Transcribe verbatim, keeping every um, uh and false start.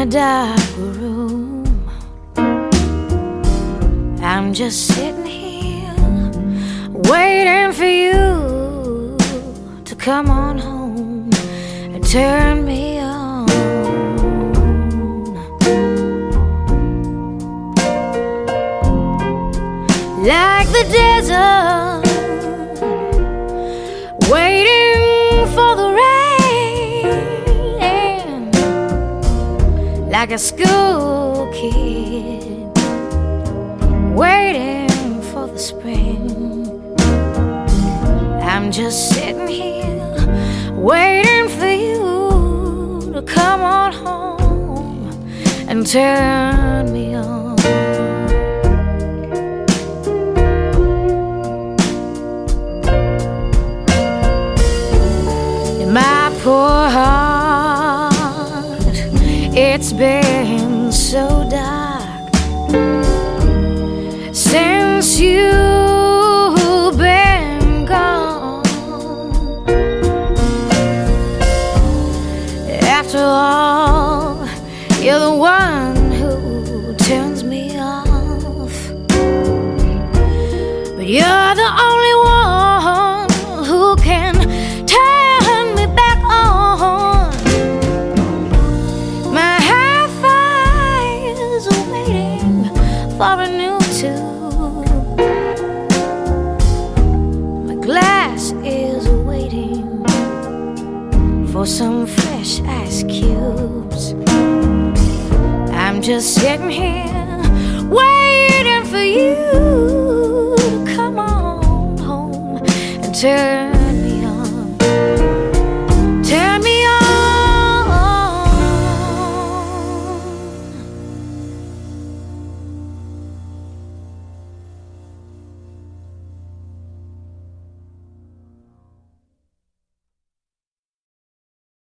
dark room. I'm just sitting here waiting for you to come on home and turn me on. Like the desert, waiting for the rain, like a school kid waiting for the spring. I'm just sitting here waiting for you to come on home and turn me on. My poor heart, it's been so dark since you've been gone. After all, you're the one who turns me off, but you're the only one who can turn me back on. My hi-fi is waiting for a new tune. My glass is waiting for some fresh ice cubes. I'm just sitting here waiting for you to come on home and turn